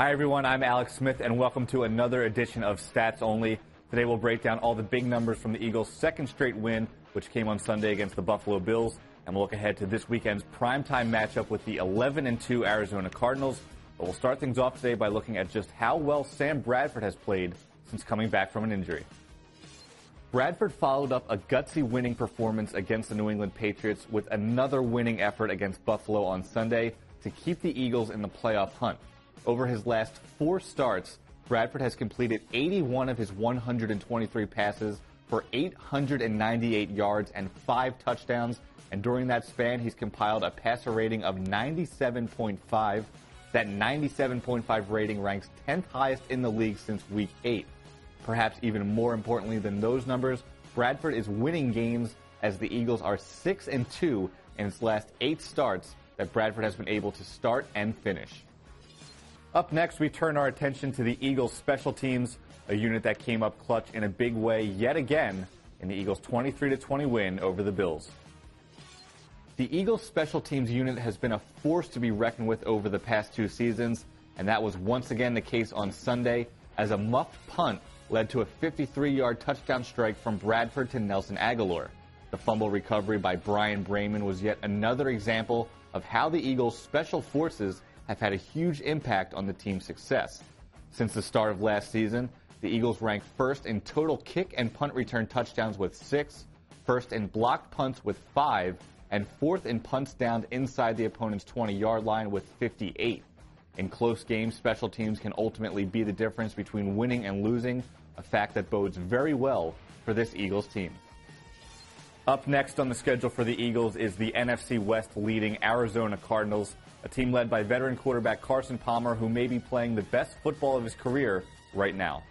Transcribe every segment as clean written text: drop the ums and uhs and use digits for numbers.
Hi everyone, I'm Alex Smith and welcome to another edition of Stats Only. Today we'll break down all the big numbers from the Eagles' second straight win, which came on Sunday against the Buffalo Bills, and we'll look ahead to this weekend's primetime matchup with the 11-2 Arizona Cardinals. But we'll start things off today by looking at just how well Sam Bradford has played since coming back from an injury. Bradford followed up a gutsy winning performance against the New England Patriots with another winning effort against Buffalo on Sunday to keep the Eagles in the playoff hunt. Over his last 4 starts, Bradford has completed 81 of his 123 passes for 898 yards and 5 touchdowns, and during that span, he's compiled a passer rating of 97.5. That 97.5 rating ranks 10th highest in the league since Week 8. Perhaps even more importantly than those numbers, Bradford is winning games as the Eagles are 6-2 in its last 8 starts that Bradford has been able to start and finish. Up next, we turn our attention to the Eagles' special teams, a unit that came up clutch in a big way yet again in the Eagles' 23-20 win over the Bills. The Eagles' special teams unit has been a force to be reckoned with over the past 2 seasons, and that was once again the case on Sunday as a muffed punt led to a 53-yard touchdown strike from Bradford to Nelson Agholor. The fumble recovery by Brian Brayman was yet another example of how the Eagles' special forces have had a huge impact on the team's success. Since the start of last season, the Eagles ranked first in total kick and punt return touchdowns with 6, first in blocked punts with 5, and 4th in punts downed inside the opponent's 20-yard line with 58. In close games, special teams can ultimately be the difference between winning and losing, a fact that bodes very well for this Eagles team. Up next on the schedule for the Eagles is the NFC West leading Arizona Cardinals, a team led by veteran quarterback Carson Palmer, who may be playing the best football of his career right now.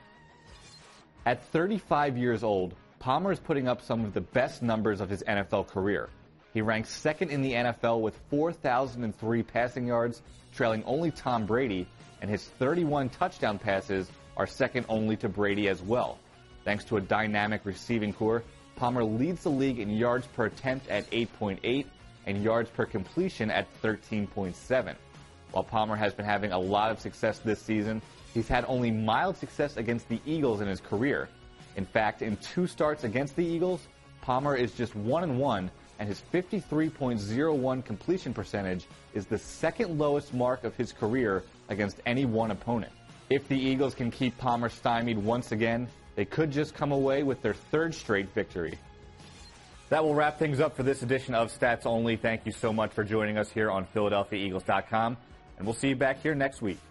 At 35 years old, Palmer is putting up some of the best numbers of his NFL career. He ranks second in the NFL with 4,003 passing yards, trailing only Tom Brady, and his 31 touchdown passes are second only to Brady as well. Thanks to a dynamic receiving corps, Palmer leads the league in yards per attempt at 8.8 and yards per completion at 13.7. While Palmer has been having a lot of success this season, he's had only mild success against the Eagles in his career. In fact, in 2 starts against the Eagles, Palmer is just 1-1, and his 53.01 completion percentage is the second lowest mark of his career against any one opponent. If the Eagles can keep Palmer stymied once again, they could just come away with their 3rd straight victory. That will wrap things up for this edition of Stats Only. Thank you so much for joining us here on PhiladelphiaEagles.com, and we'll see you back here next week.